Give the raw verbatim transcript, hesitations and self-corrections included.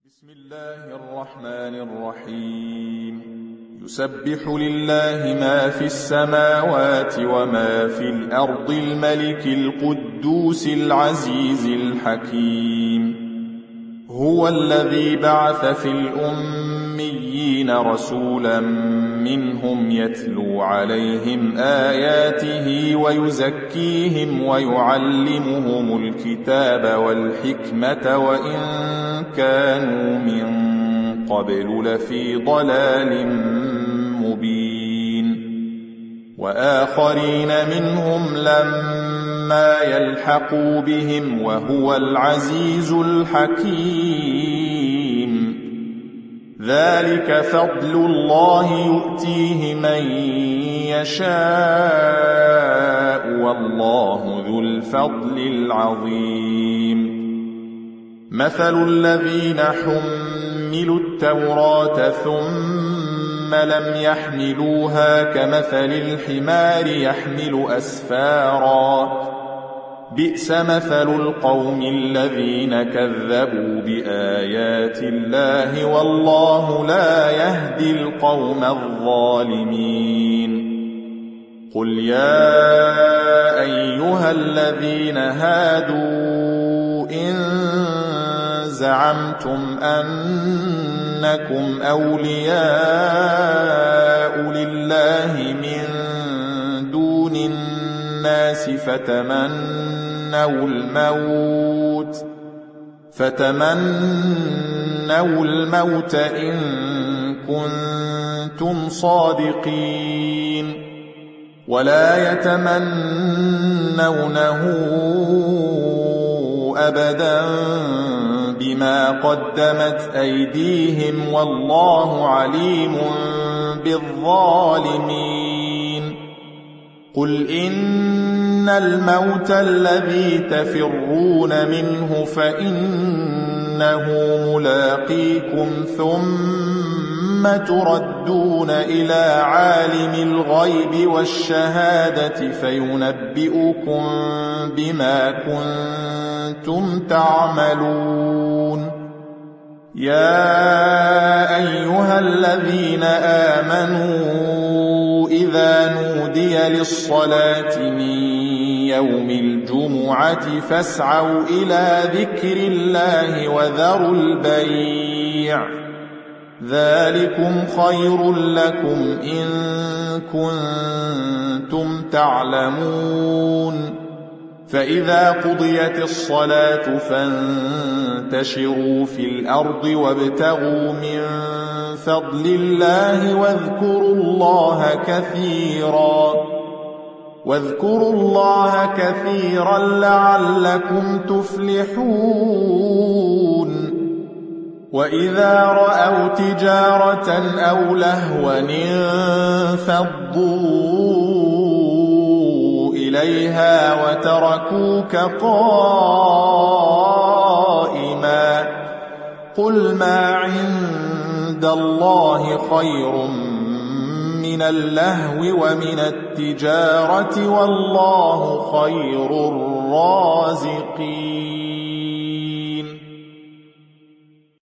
بسم الله الرحمن الرحيم يسبح لله ما في السماوات وما في الأرض الملك القدوس العزيز الحكيم هو الذي بعث في الأميين رسولا منهم يتلو عليهم آياته ويزكيهم ويعلمهم الكتاب والحكمة وإن كانوا من قبل لفي ضلال مبين وآخرين منهم لما يلحقوا بهم وهو العزيز الحكيم ذلك فضل الله يؤتيه من يشاء والله ذو الفضل العظيم مثل الذين حملوا التوراة ثم لم يحملوها كمثل الحمار يحمل أسفارا بئس مثل القوم الذين كذبوا بآيات الله والله لا يهدي القوم الظالمين قل يا أيها الذين هادوا إن زعمتم أنكم أولياء لله من دون الناس فتمنوا الموت فتمنوا الموت إن كنتم صادقين ولا يتمنونه أبدا بما قدمت أيديهم والله عليم بالظالمين قل إن الموت الذي تفرون منه فإنه ملاقيكم ثم تردون إلى عالم الغيب والشهادة فينبئكم بما كنتم تعملون يا أيها الذين آمنوا إذا نودي للصلاة من يوم الجمعة فاسعوا إلى ذكر الله وذروا البيع ذلكم خير لكم إن كنتم تعلمون فإذا قضيت الصلاة فانتشروا في الأرض وابتغوا من فضل الله واذكروا الله كثيرا واذكروا الله كثيرا لعلكم تفلحون وإذا رأوا تجارة أو لهوا انفضوا إليها وتركوك قائما قل ما عند الله خير من اللهو ومن التجارة والله خير الرازقين